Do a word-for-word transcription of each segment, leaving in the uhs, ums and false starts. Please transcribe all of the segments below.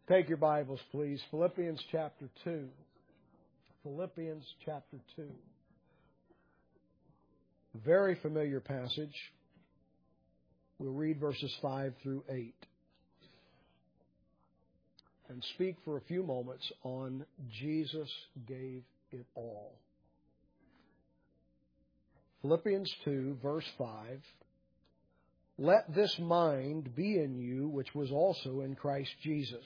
Take your Bibles, please. Philippians chapter two. Philippians chapter two. Very familiar passage. We'll read verses five through eight. And speak for a few moments on Jesus gave it all. Philippians two, verse five. Let this mind be in you, which was also in Christ Jesus,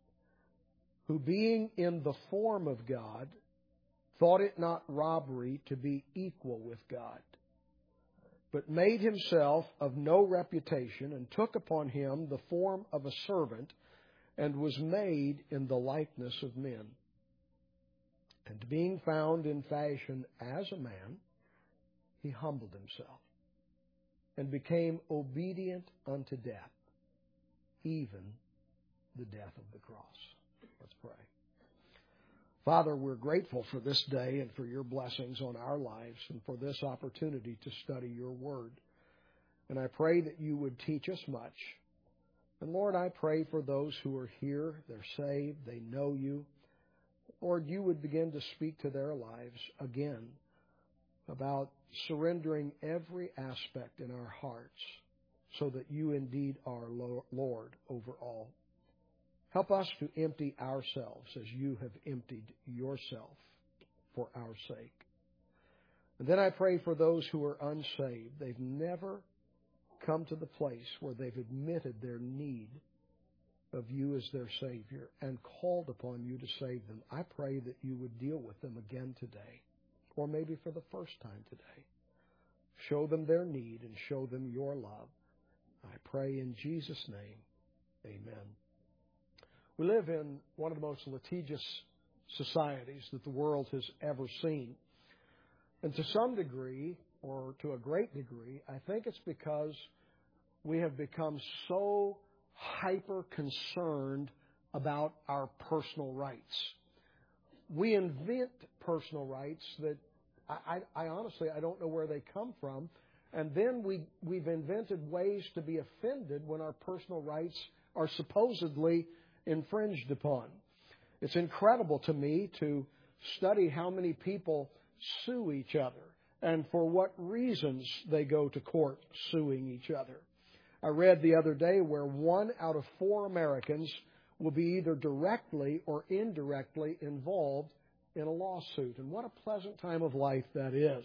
who being in the form of God, thought it not robbery to be equal with God, but made himself of no reputation, and took upon him the form of a servant, and was made in the likeness of men. And being found in fashion as a man, he humbled himself, and became obedient unto death, even the death of the cross. Let's pray. Father, we're grateful for this day and for your blessings on our lives and for this opportunity to study your word. And I pray that you would teach us much. And Lord, I pray for those who are here, they're saved, they know you. Lord, you would begin to speak to their lives again about surrendering every aspect in our hearts so that you indeed are Lord over all. Help us to empty ourselves as you have emptied yourself for our sake. And then I pray for those who are unsaved. They've never come to the place where they've admitted their need of you as their Savior and called upon you to save them. I pray that you would deal with them again today, or maybe for the first time today. Show them their need and show them your love. I pray in Jesus' name, amen. We live in one of the most litigious societies that the world has ever seen. And to some degree, or to a great degree, I think it's because we have become so hyper-concerned about our personal rights. We invent personal rights that I, I, I honestly, I don't know where they come from. And then we, we've invented ways to be offended when our personal rights are supposedly infringed upon. It's incredible to me to study how many people sue each other and for what reasons they go to court suing each other. I read the other day where one out of four Americans will be either directly or indirectly involved in a lawsuit. And what a pleasant time of life that is.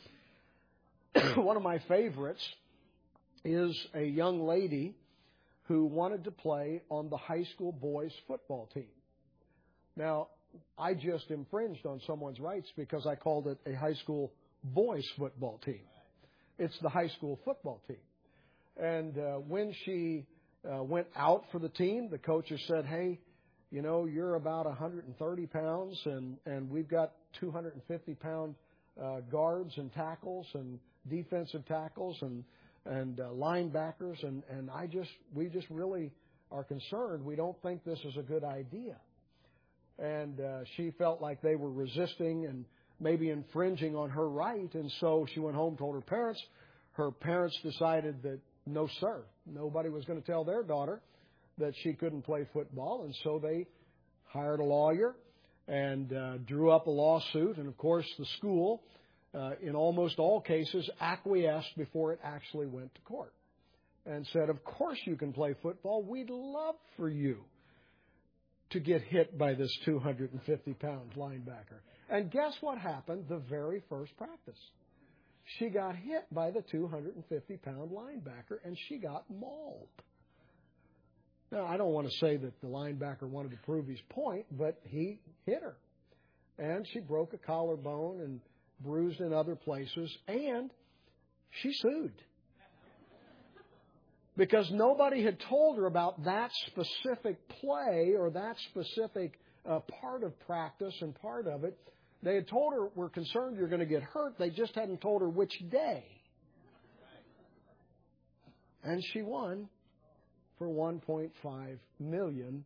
One of my favorites is a young lady who wanted to play on the high school boys football team. Now, I just infringed on someone's rights because I called it a high school boys football team. It's the high school football team. And uh, when she uh, went out for the team, the coaches said, hey, you know, you're about one hundred thirty pounds, and, and we've got two hundred fifty pound uh, guards and tackles and defensive tackles and and uh, linebackers, and, and I just we just really are concerned. We don't think this is a good idea. And uh, she felt like they were resisting and maybe infringing on her right, and so she went home, told her parents. Her parents decided that, no, sir, nobody was going to tell their daughter that she couldn't play football, and so they hired a lawyer and uh, drew up a lawsuit. And, of course, the school, uh, in almost all cases, acquiesced before it actually went to court and said, of course you can play football. We'd love for you to get hit by this two hundred fifty pound linebacker. And guess what happened the very first practice? She got hit by the two hundred fifty pound linebacker, and she got mauled. Now, I don't want to say that the linebacker wanted to prove his point, but he hit her. And she broke a collarbone and bruised in other places, and she sued. Because nobody had told her about that specific play or that specific uh, part of practice and part of it. They had told her, we're concerned you're going to get hurt. They just hadn't told her which day. And she won for one point five million dollars.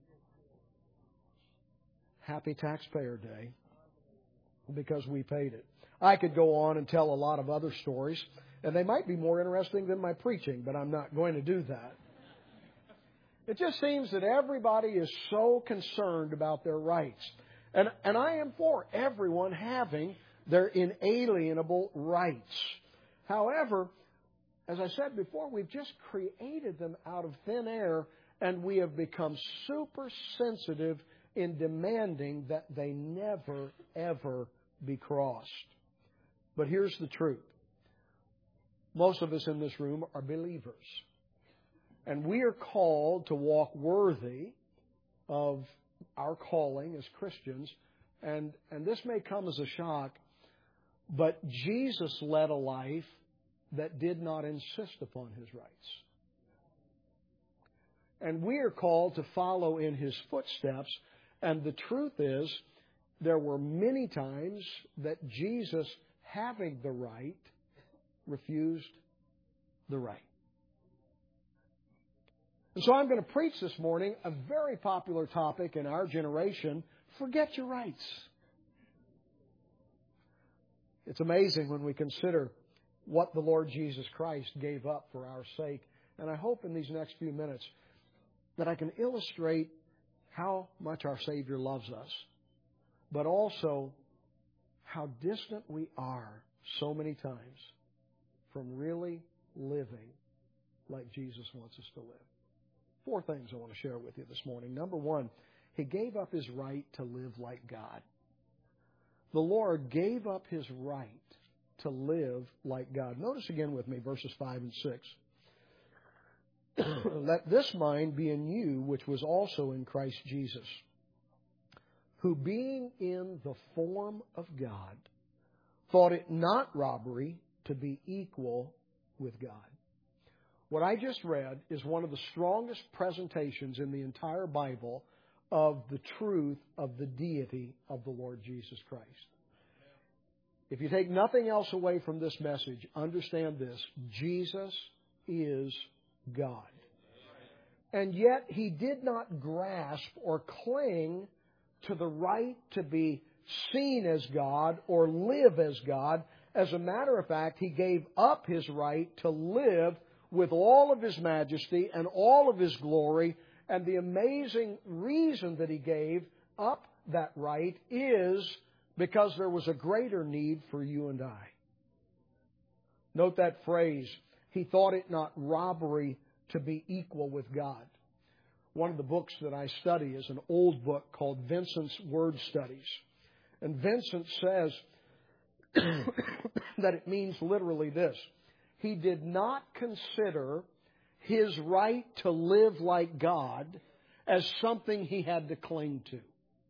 Happy Taxpayer Day, because we paid it. I could go on and tell a lot of other stories, and they might be more interesting than my preaching, but I'm not going to do that. It just seems that everybody is so concerned about their rights. And, and I am for everyone having their inalienable rights. However, as I said before, we've just created them out of thin air, and we have become super sensitive in demanding that they never, ever be crossed. But here's the truth. Most of us in this room are believers. And we are called to walk worthy of our calling as Christians. And, and this may come as a shock, but Jesus led a life that did not insist upon His rights. And we are called to follow in His footsteps. And the truth is, there were many times that Jesus, having the right, refused the right. And so I'm going to preach this morning a very popular topic in our generation: forget your rights. It's amazing when we consider what the Lord Jesus Christ gave up for our sake. And I hope in these next few minutes that I can illustrate how much our Savior loves us, but also how distant we are so many times from really living like Jesus wants us to live. Four things I want to share with you this morning. Number one, He gave up His right to live like God. The Lord gave up His right to live like God. Notice again with me verses five and six. Let this mind be in you, which was also in Christ Jesus, who being in the form of God, thought it not robbery to be equal with God. What I just read is one of the strongest presentations in the entire Bible of the truth of the deity of the Lord Jesus Christ. If you take nothing else away from this message, understand this: Jesus is God. And yet He did not grasp or cling to the right to be seen as God or live as God. As a matter of fact, He gave up His right to live with all of His majesty and all of His glory. And the amazing reason that He gave up that right is because there was a greater need for you and I. Note that phrase, He thought it not robbery to be equal with God. One of the books that I study is an old book called Vincent's Word Studies. And Vincent says that it means literally this: He did not consider His right to live like God as something He had to cling to.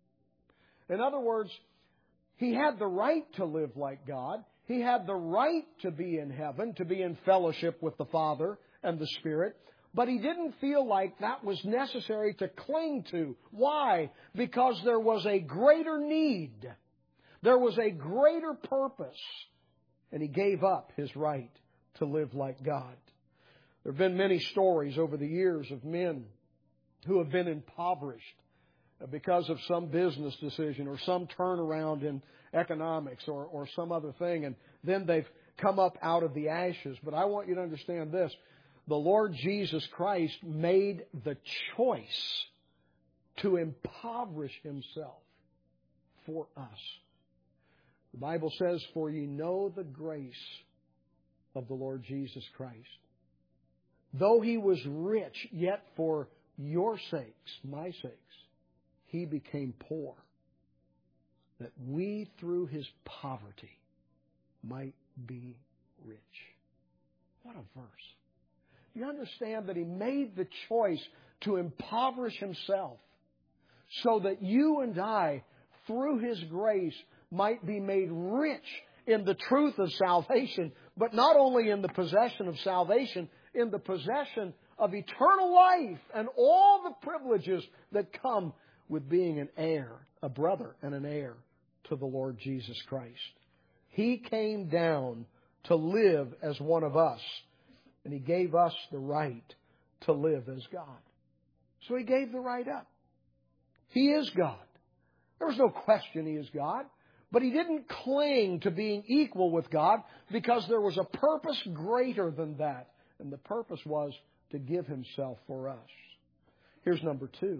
In other words, He had the right to live like God. He had the right to be in heaven, to be in fellowship with the Father and the Spirit. But He didn't feel like that was necessary to cling to. Why? Because there was a greater need. There was a greater purpose. And He gave up His right to live like God. There have been many stories over the years of men who have been impoverished because of some business decision or some turnaround in economics or, or some other thing. And then they've come up out of the ashes. But I want you to understand this. The Lord Jesus Christ made the choice to impoverish Himself for us. The Bible says, "For ye know the grace of the Lord Jesus Christ. Though He was rich, yet for your sakes, my sakes, He became poor, that we through His poverty might be rich." What a verse. You understand that He made the choice to impoverish Himself so that you and I, through His grace, might be made rich in the truth of salvation, but not only in the possession of salvation, in the possession of eternal life and all the privileges that come with being an heir, a brother and an heir to the Lord Jesus Christ. He came down to live as one of us, and He gave us the right to live as God. So He gave the right up. He is God. There was no question He is God. But He didn't cling to being equal with God because there was a purpose greater than that. And the purpose was to give Himself for us. Here's number two.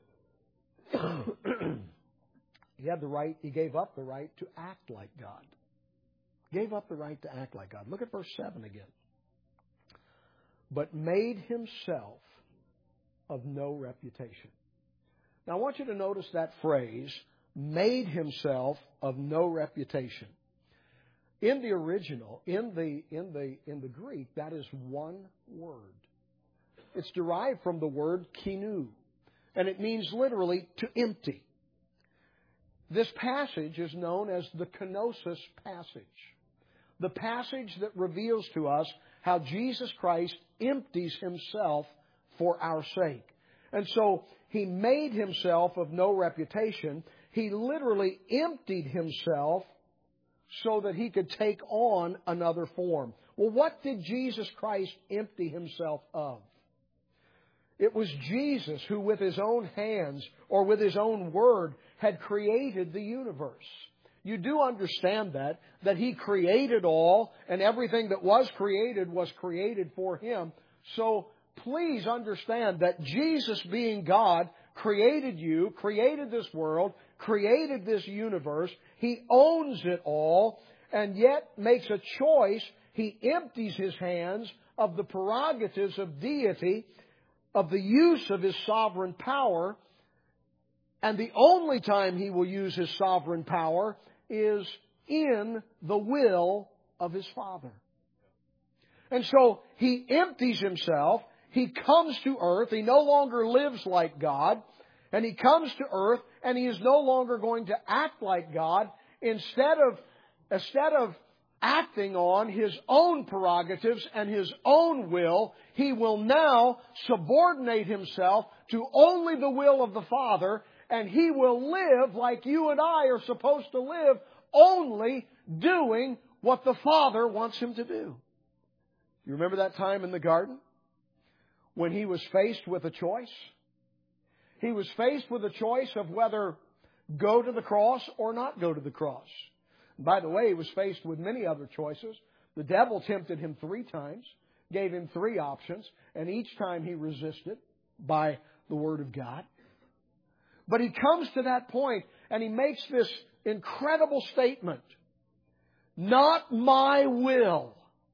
He had the right, he gave up the right to act like God. Gave up the right to act like God. Look at verse seven again. But made himself of no reputation. Now I want you to notice that phrase, made himself of no reputation. In the original, in the in the in the Greek, that is one word. It's derived from the word kinu, and it means literally to empty. This passage is known as the kenosis passage. The passage that reveals to us how Jesus Christ empties himself for our sake. And so he made himself of no reputation. He literally emptied himself so that he could take on another form. Well, what did Jesus Christ empty himself of? It was Jesus who with his own hands or with his own word had created the universe. You do understand that, that he created all, and everything that was created was created for him. So please understand that Jesus, being God, created you, created this world, created this universe. He owns it all, and yet makes a choice. He empties his hands of the prerogatives of deity, of the use of his sovereign power, and the only time he will use his sovereign power is in the will of his Father. And so he empties himself. He comes to earth. He no longer lives like God. And he comes to earth, and he is no longer going to act like God. Instead of, instead of acting on his own prerogatives and his own will, he will now subordinate himself to only the will of the Father, and he will live like you and I are supposed to live, only doing what the Father wants him to do. You remember that time in the garden when he was faced with a choice? He was faced with a choice of whether go to the cross or not go to the cross. By the way, he was faced with many other choices. The devil tempted him three times, gave him three options, and each time he resisted by the Word of God. But he comes to that point and he makes this incredible statement. Not my will,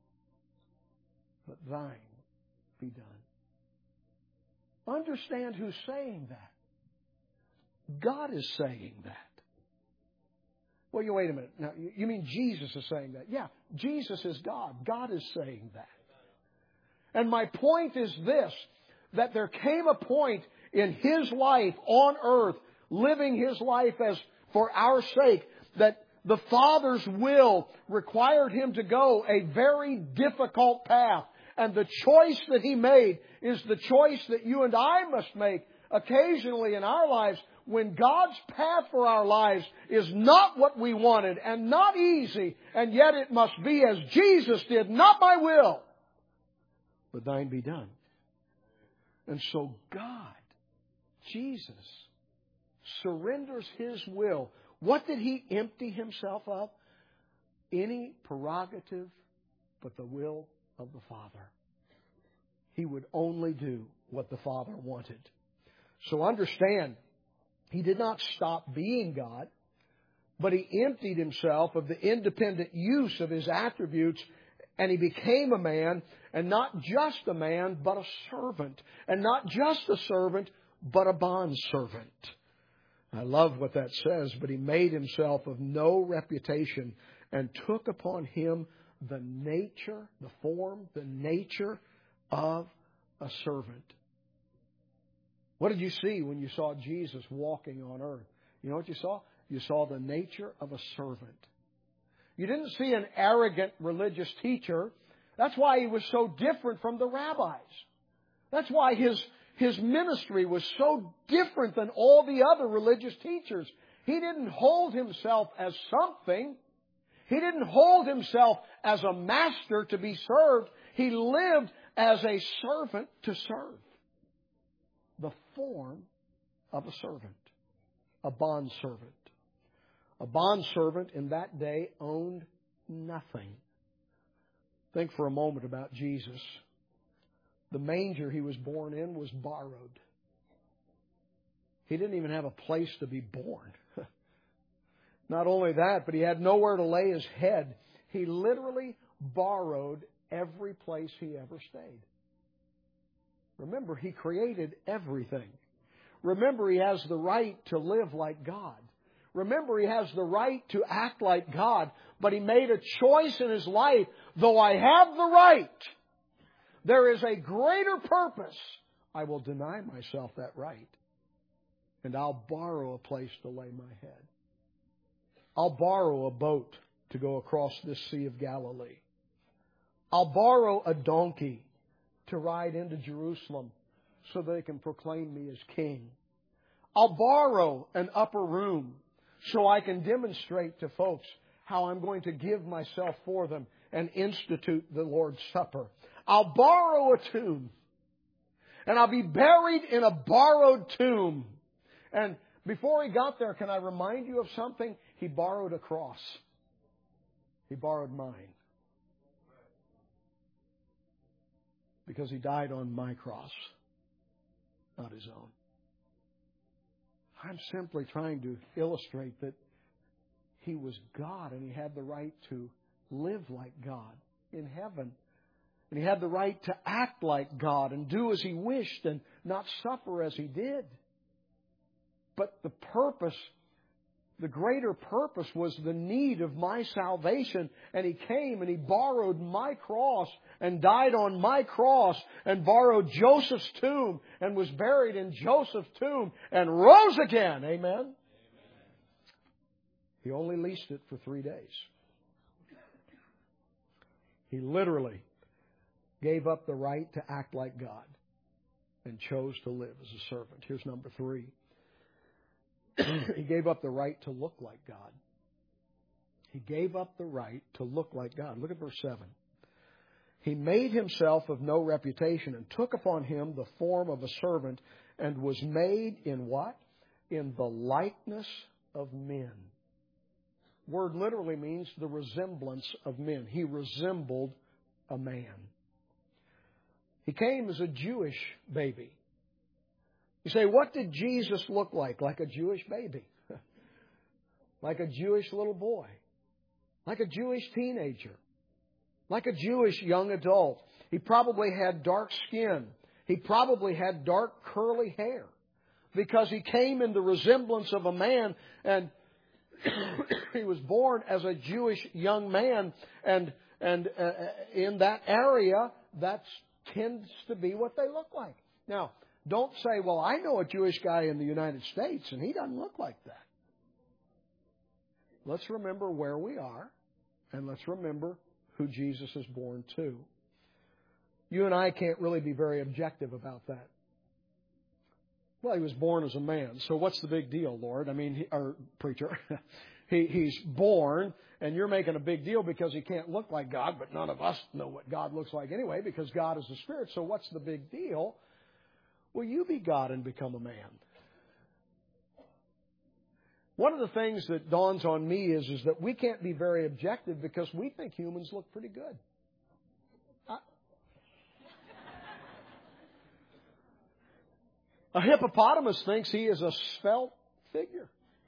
but thine be done. Understand who's saying that. God is saying that. Well, you wait a minute. Now, you mean Jesus is saying that? Yeah, Jesus is God. God is saying that. And my point is this, that there came a point in his life on earth, living his life as for our sake, that the Father's will required him to go a very difficult path. And the choice that he made is the choice that you and I must make occasionally in our lives, when God's path for our lives is not what we wanted and not easy, and yet it must be as Jesus did, not my will, but thine be done. And so God, Jesus, surrenders his will. What did he empty himself of? Any prerogative but the will of the Father. He would only do what the Father wanted. So understand, he did not stop being God, but he emptied himself of the independent use of his attributes, and he became a man, and not just a man, but a servant. And not just a servant, but a bondservant. I love what that says, but he made himself of no reputation and took upon him the nature, the form, the nature of a servant. What did you see when you saw Jesus walking on earth? You know what you saw? You saw the nature of a servant. You didn't see an arrogant religious teacher. That's why he was so different from the rabbis. That's why his, his ministry was so different than all the other religious teachers. He didn't hold himself as something. He didn't hold himself as a master to be served. He lived as a servant to serve. The form of a servant. A bondservant. A bondservant in that day owned nothing. Think for a moment about Jesus. The manger he was born in was borrowed. He didn't even have a place to be born. Not only that, but he had nowhere to lay his head. He literally borrowed every place he ever stayed. Remember, he created everything. Remember, he has the right to live like God. Remember, he has the right to act like God. But he made a choice in his life. Though I have the right, there is a greater purpose. I will deny myself that right. And I'll borrow a place to lay my head. I'll borrow a boat to go across this Sea of Galilee. I'll borrow a donkey to ride into Jerusalem so they can proclaim me as king. I'll borrow an upper room so I can demonstrate to folks how I'm going to give myself for them and institute the Lord's Supper. I'll borrow a tomb, and I'll be buried in a borrowed tomb. And before he got there, can I remind you of something? He borrowed a cross. He borrowed mine. Because he died on my cross, not his own. I'm simply trying to illustrate that he was God and he had the right to live like God in heaven. And he had the right to act like God and do as he wished and not suffer as he did. But the purpose, the greater purpose was the need of my salvation. And he came and he borrowed my cross and died on my cross and borrowed Joseph's tomb and was buried in Joseph's tomb and rose again. Amen? Amen. He only leased it for three days. He literally gave up the right to act like God and chose to live as a servant. Here's number three. He gave up the right to look like God. He gave up the right to look like God. Look at verse seven. He made himself of no reputation and took upon him the form of a servant and was made in what? In the likeness of men. Word literally means the resemblance of men. He resembled a man. He came as a Jewish baby. You say, what did Jesus look like? Like a Jewish baby. Like a Jewish little boy. Like a Jewish teenager. Like a Jewish young adult. He probably had dark skin. He probably had dark curly hair. Because he came in the resemblance of a man, and he was born as a Jewish young man. And, and uh, in that area, that tends to be what they look like. Now, don't say, well, I know a Jewish guy in the United States, and he doesn't look like that. Let's remember where we are, and let's remember who Jesus is born to. You and I can't really be very objective about that. Well, he was born as a man, so what's the big deal, Lord? I mean, he, or preacher, he, he's born, and you're making a big deal because he can't look like God, but none of us know what God looks like anyway, because God is the Spirit, so what's the big deal? Will you be God and become a man? One of the things that dawns on me is, is that we can't be very objective because we think humans look pretty good. I, a hippopotamus thinks he is a svelte figure.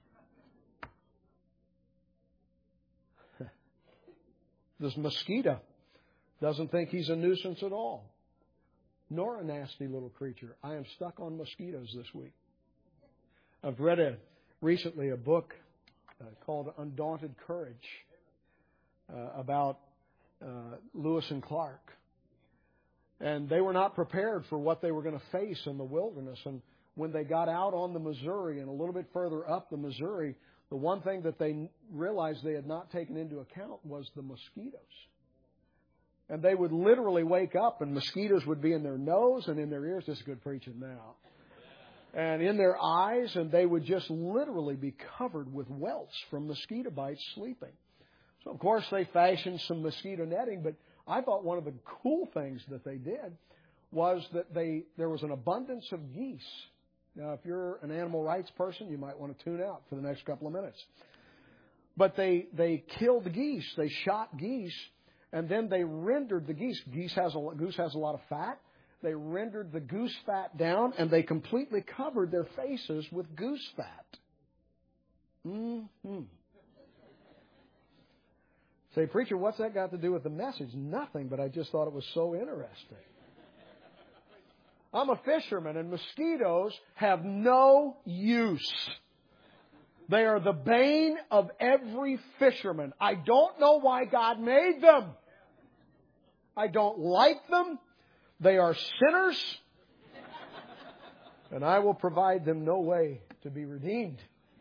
This mosquito doesn't think he's a nuisance at all. Nor a nasty little creature. I am stuck on mosquitoes this week. I've read a, recently a book uh, called Undaunted Courage uh, about uh, Lewis and Clark. And they were not prepared for what they were going to face in the wilderness. And when they got out on the Missouri and a little bit further up the Missouri, the one thing that they realized they had not taken into account was the mosquitoes. And they would literally wake up and mosquitoes would be in their nose and in their ears. This is good preaching now. And in their eyes, and they would just literally be covered with welts from mosquito bites sleeping. So, of course, they fashioned some mosquito netting. But I thought one of the cool things that they did was that they there was an abundance of geese. Now, if you're an animal rights person, you might want to tune out for the next couple of minutes. But they, they killed geese. They shot geese. And then they rendered the geese. Geese has a, goose has a lot of fat. they rendered the goose fat down and they completely covered their faces with goose fat. Mm-hmm. Say, preacher, what's that got to do with the message? Nothing, but I just thought it was so interesting. I'm a fisherman, and mosquitoes have no use. They are the bane of every fisherman. I don't know why God made them. I don't like them. They are sinners. And I will provide them no way to be redeemed.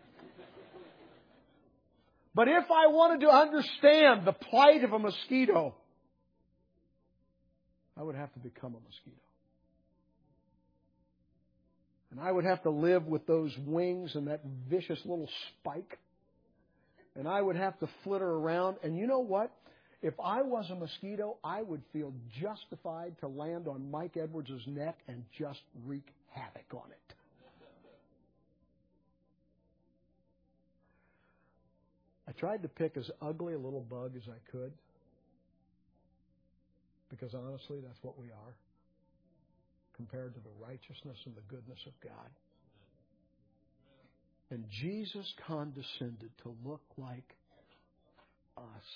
But if I wanted to understand the plight of a mosquito, I would have to become a mosquito. And I would have to live with those wings and that vicious little spike. And I would have to flitter around. And you know what? If I was a mosquito, I would feel justified to land on Mike Edwards' neck and just wreak havoc on it. I tried to pick as ugly a little bug as I could. Because honestly, that's what we are, compared to the righteousness and the goodness of God. And Jesus condescended to look like us.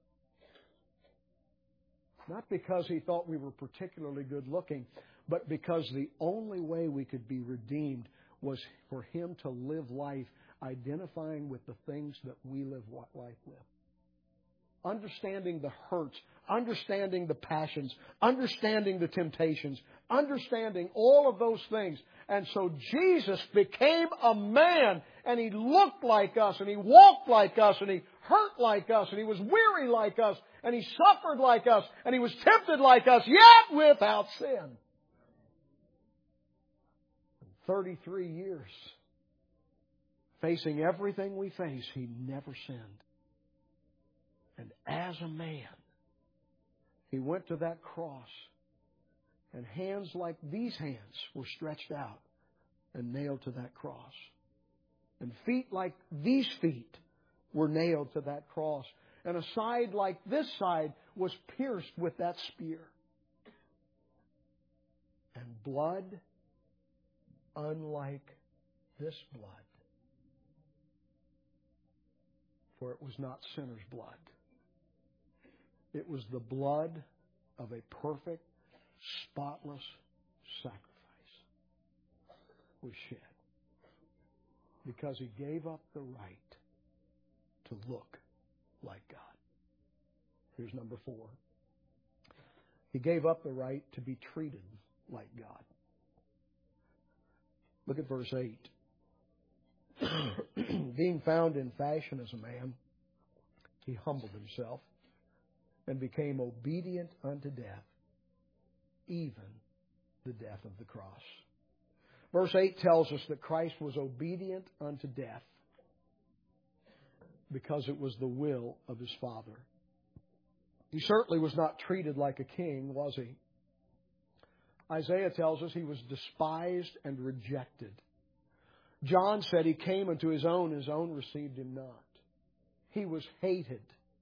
Not because He thought we were particularly good looking, but because the only way we could be redeemed was for Him to live life identifying with the things that we live life with. Understanding the hurts, understanding the passions, understanding the temptations, understanding all of those things. And so Jesus became a man, and He looked like us, and He walked like us, and He hurt like us, and He was weary like us, and He suffered like us, and He was tempted like us, yet without sin. thirty-three years, facing everything we face, He never sinned. And as a man, He went to that cross, and hands like these hands were stretched out and nailed to that cross. And feet like these feet were nailed to that cross. And a side like this side was pierced with that spear. And blood unlike this blood. For it was not sinner's blood. It was the blood of a perfect, spotless sacrifice was shed. Because He gave up the right to look like God. Here's number four. He gave up the right to be treated like God. Look at verse eight. Being found in fashion as a man, He humbled Himself and became obedient unto death, even the death of the cross. Verse eight tells us that Christ was obedient unto death because it was the will of His Father. He certainly was not treated like a king, was He? Isaiah tells us He was despised and rejected. John said He came unto His own, His own received Him not. He was hated.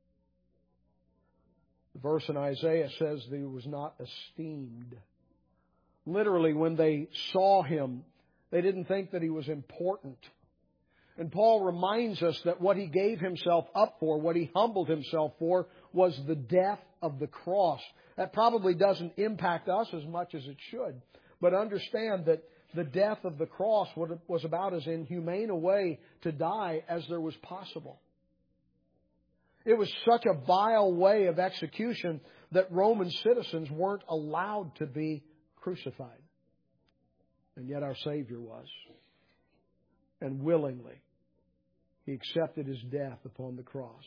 The verse in Isaiah says that He was not esteemed. Literally, when they saw Him, they didn't think that He was important. And Paul reminds us that what He gave Himself up for, what He humbled Himself for, was the death of the cross. That probably doesn't impact us as much as it should. But understand that the death of the cross was about as inhumane a way to die as there was possible. It was such a vile way of execution that Roman citizens weren't allowed to be crucified. And yet our Savior was. And willingly, He accepted His death upon the cross.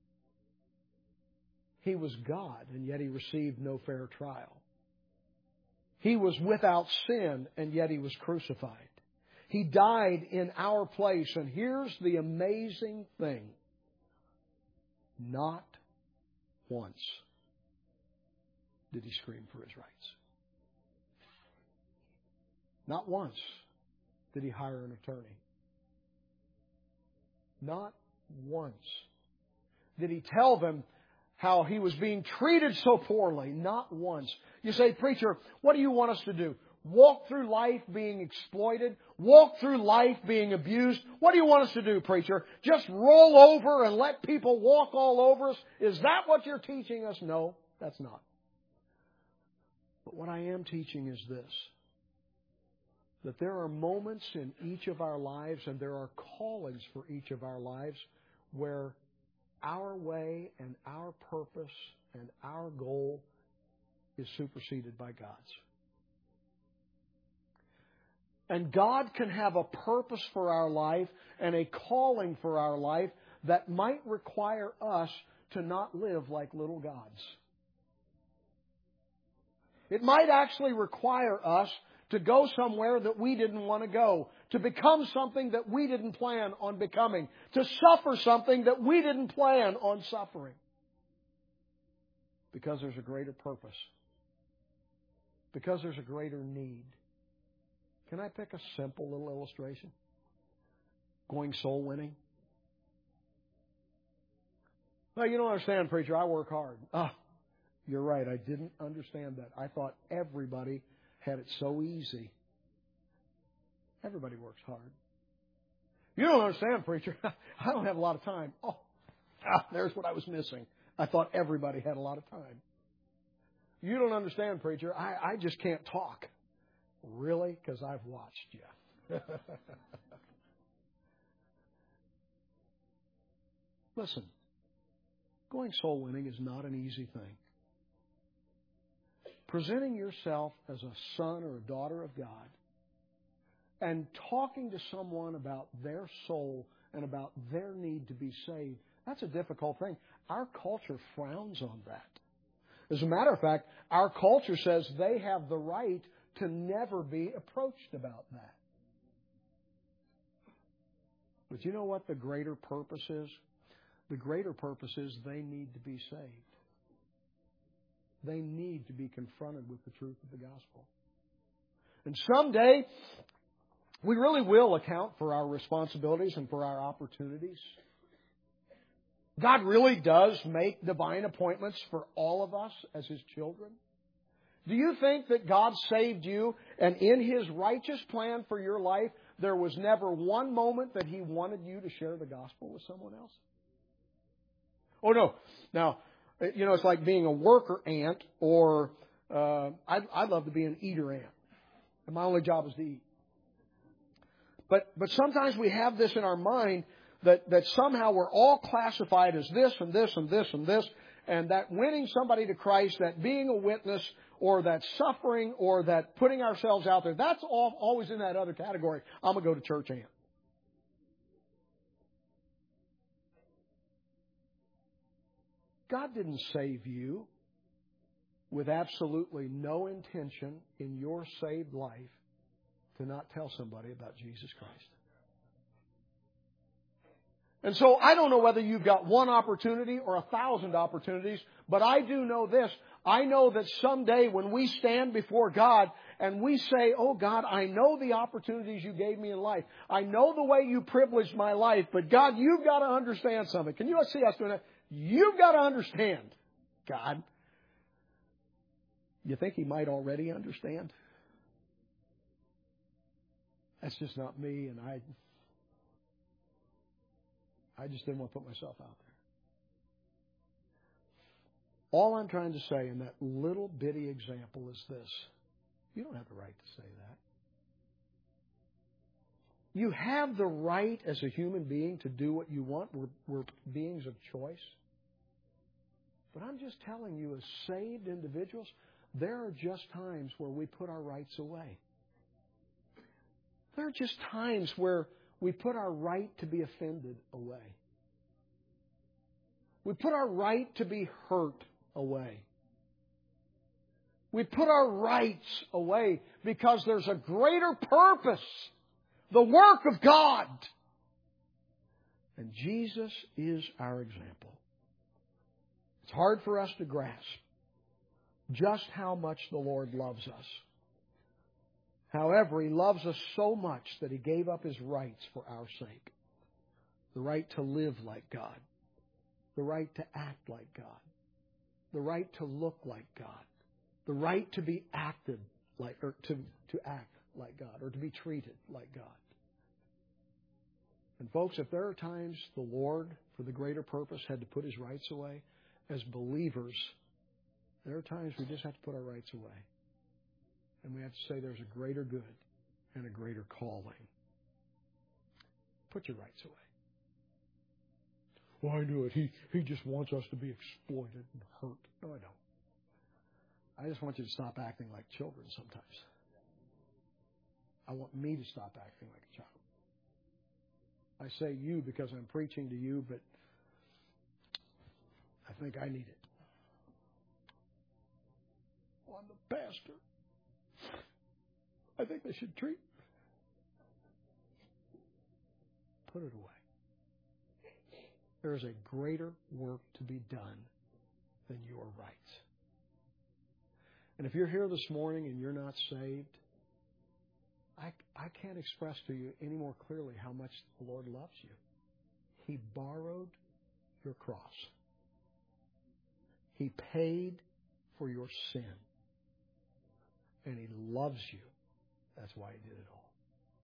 He was God, and yet He received no fair trial. He was without sin, and yet He was crucified. He died in our place, and here's the amazing thing. Not once did He scream for His rights. Not once did He hire an attorney. Not once did He tell them how he was being treated so poorly, not once. You say, preacher, what do you want us to do? Walk through life being exploited? Walk through life being abused? What do you want us to do, preacher? Just roll over and let people walk all over us? Is that what you're teaching us? No, that's not. But what I am teaching is this, that there are moments in each of our lives and there are callings for each of our lives where our way and our purpose and our goal is superseded by God's. And God can have a purpose for our life and a calling for our life that might require us to not live like little gods. It might actually require us to go somewhere that we didn't want to go, to become something that we didn't plan on becoming, to suffer something that we didn't plan on suffering. Because there's a greater purpose. Because there's a greater need. Can I pick a simple little illustration? Going soul winning. No, you don't understand, preacher. I work hard. Ah, you're right. I didn't understand that. I thought everybody had it so easy. Everybody works hard. You don't understand, preacher. I don't have a lot of time. Oh, ah, there's what I was missing. I thought everybody had a lot of time. You don't understand, preacher. I, I just can't talk. Really? Because I've watched you. Listen, going soul winning is not an easy thing. Presenting yourself as a son or a daughter of God and talking to someone about their soul and about their need to be saved, that's a difficult thing. Our culture frowns on that. As a matter of fact, our culture says they have the right to never be approached about that. But you know what the greater purpose is? The greater purpose is they need to be saved. They need to be confronted with the truth of the gospel. And someday, we really will account for our responsibilities and for our opportunities. God really does make divine appointments for all of us as His children. Do you think that God saved you and in His righteous plan for your life, there was never one moment that He wanted you to share the gospel with someone else? Oh, no. Now, you know, it's like being a worker ant or uh, I'd, I'd love to be an eater ant. And my only job is to eat. But but sometimes we have this in our mind that, that somehow we're all classified as this and this and this and this. And that winning somebody to Christ, that being a witness, or that suffering, or that putting ourselves out there, that's all, always in that other category. I'm going to go to church ant. God didn't save you with absolutely no intention in your saved life to not tell somebody about Jesus Christ. And so I don't know whether you've got one opportunity or a thousand opportunities, but I do know this. I know that someday when we stand before God and we say, oh God, I know the opportunities you gave me in life. I know the way you privileged my life, but God, you've got to understand something. Can you see us doing that? You've got to understand, God. You think He might already understand? That's just not me, and I... I just didn't want to put myself out there. All I'm trying to say in that little bitty example is this. You don't have the right to say that. You have the right as a human being to do what you want. We're, we're beings of choice. But I'm just telling you, as saved individuals, there are just times where we put our rights away. There are just times where we put our right to be offended away. We put our right to be hurt away. We put our rights away because there's a greater purpose, the work of God. And Jesus is our example. It's hard for us to grasp just how much the Lord loves us. However, He loves us so much that He gave up His rights for our sake. The right to live like God. The right to act like God. the right to look like God, the right to be acted like, or to, to act like God, or to be treated like God. And folks, if there are times the Lord, for the greater purpose, had to put His rights away, as believers, there are times we just have to put our rights away. And we have to say there's a greater good and a greater calling. Put your rights away. Well, I knew it. He, he just wants us to be exploited and hurt. No, I don't. I just want you to stop acting like children sometimes. I want me to stop acting like a child. I say you because I'm preaching to you, but I think I need it. Well, I'm the pastor. I think they should treat me. Put it away. There is a greater work to be done than your rights. And if you're here this morning and you're not saved, I, I can't express to you any more clearly how much the Lord loves you. He borrowed your cross. He paid for your sin. And He loves you. That's why He did it all.